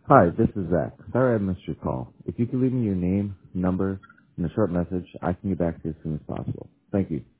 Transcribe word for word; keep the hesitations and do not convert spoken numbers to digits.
Hi, this is Zach. Sorry I missed your call. If you could leave me your name, number, and a short message, I can get back to you as soon as possible. Thank you.